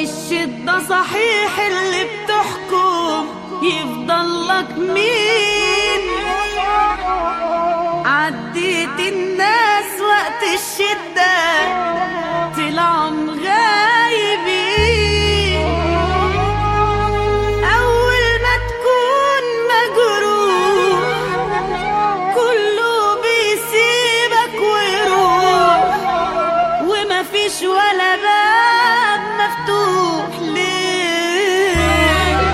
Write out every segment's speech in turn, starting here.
والشدة صحيح اللي بتحكم يفضل لك مين؟ عديت الناس وقت الشدة طلعوا غايبين. أول ما تكون مجروح كله بيسيبك ويروح، ومفيش ولا باب مفتوح. ليه؟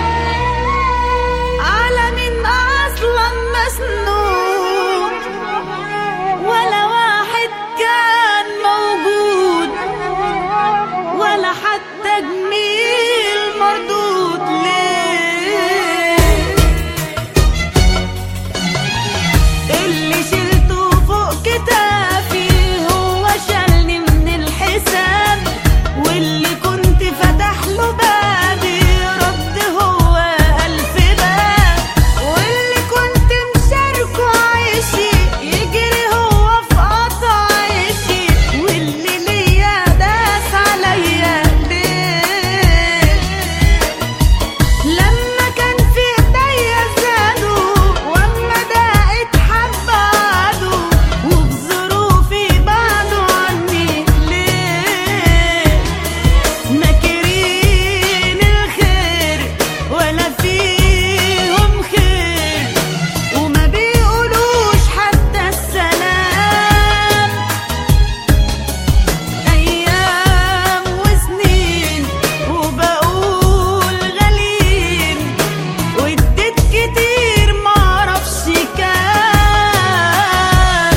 على مين أصلا مسنون؟ ولا واحد كان موجود، ولا حتى جميل مردود. ليه؟ اللي شلته فوق كتافي هو شالني من الحساب، واللي كنت فتح له بابي رد هو ألف باب، واللي كنت مشاركه عيشي يجري هو في قطع عيشي، واللي ليا داس عليا. ليه؟ لما كان في ايديا زادوا، واما ضاقت حبادوا، وفي ظروفي بعدوا عني. ليه؟ ناكرين الخير ولا فيهم خير، وما بيقولوش حتى السلام. أيام وسنين وبقول غاليين، واديت كتير معرفش كام.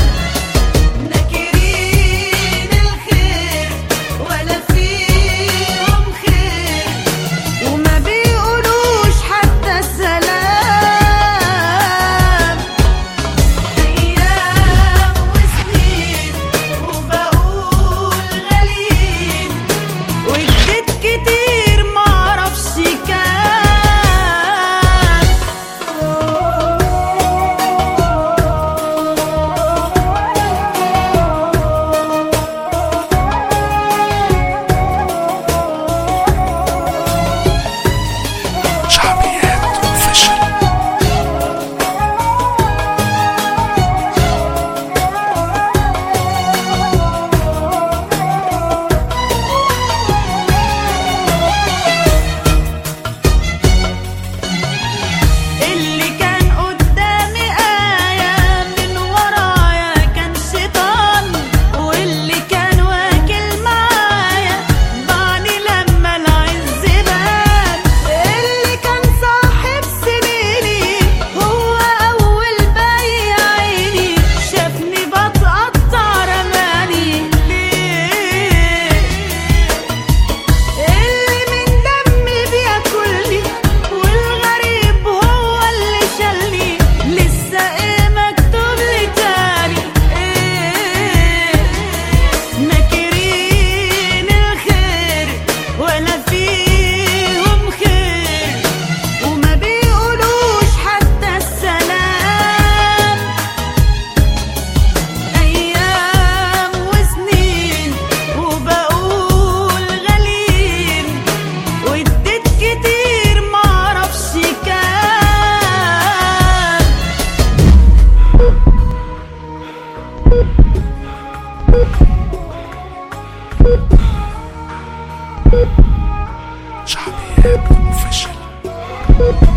ناكرين الخير ولا فيهم خير، وما بيقولوش حتى السلام. أيام وسنين وبقول غاليين، واديت كتير معرفش كام. شعبيات اوفيشال. اللي كان قدامي آية من ورايا كان شيطان، واللي كان واكل معايا ضعني لما العز بان. اللي كان صاحب سنيني هو أول بيع عيني، شافني بتقطع رماني. ليه؟ اللي من دمي بياكلني والغريب هو اللي شالني، لسه ايه مكتوب لي تاني؟ ايه؟ ناكرين الخير ولا فيهم خير، وما بيقولوش حتى السلام. أيام وسنين وبقول غاليين، واديت كتير معرفش كام. شعبيات اوفيشال.